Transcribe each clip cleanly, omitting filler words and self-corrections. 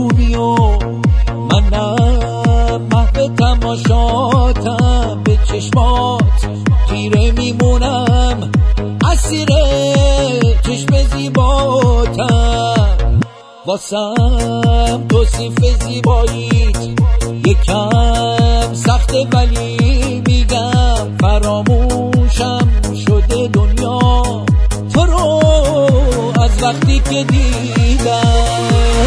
خوبی و منم محو تماشاتم، به چشمات تیره میمونم، اسیر چشم زیباتم. واسم توصیف زیباییت یکم سخته، ولی میگم فراموشم شده دنیا تو رو از وقتی که دیدم.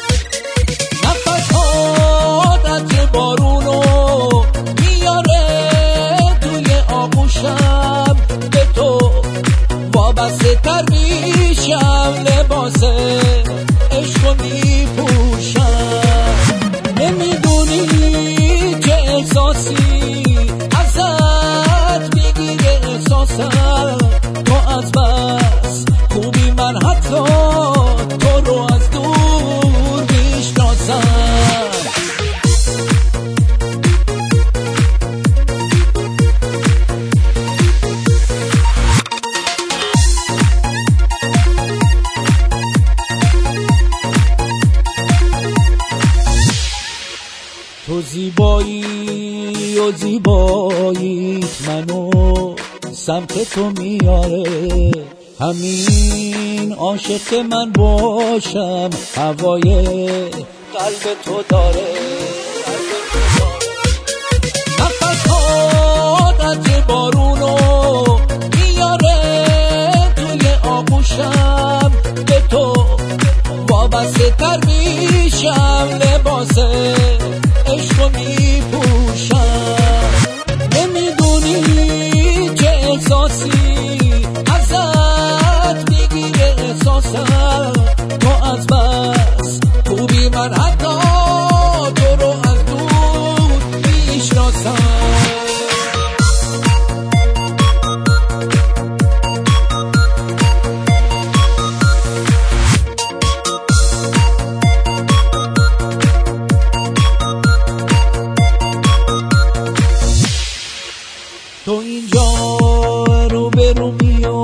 نفسات عطر بارونو میاره توی آغوشم، به تو وابسته تر میشم، لباس عشقو میپوشم. نمیدونی چه احساسی ازت میگیره احساسم، تو از بس خوبی من حتی تو رو از دور میشناسم. تو زیبایی و زیباییت منو سمت تو میاره، همین عاشق من باشم هوای قلب تو داره. نفسات عطر بارونو میاره توی آغوشم، به تو وابسته تر میشم، لباس عشقو میپوشم. نمیدونی چه احساسی ازت میگیره احساسم، تو از بس خوبی من حتی تو رو از دور میشناسم. تو اینجا رو به رومی و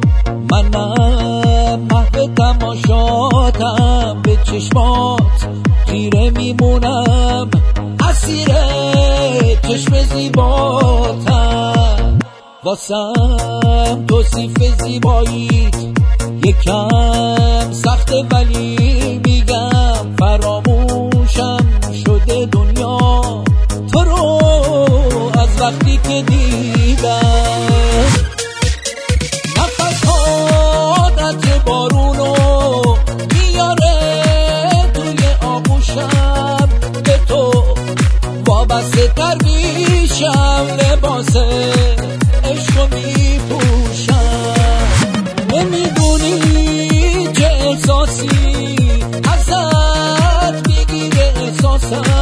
منم محو تماشاتم، به چشمات تیره میمونم، اسیر چشم زیباتم. واسم توصیف زیباییت یکم سخته، ولی میگم فراموشم شده دنیا تو رو از وقتی که دیدم. نفسات عطر بارونو میاره توی آغوشم، به تو وابسته تر میشم، لباس عشقو میپوشم. نمیدونی چه احساسی ازت میگیره احساسم،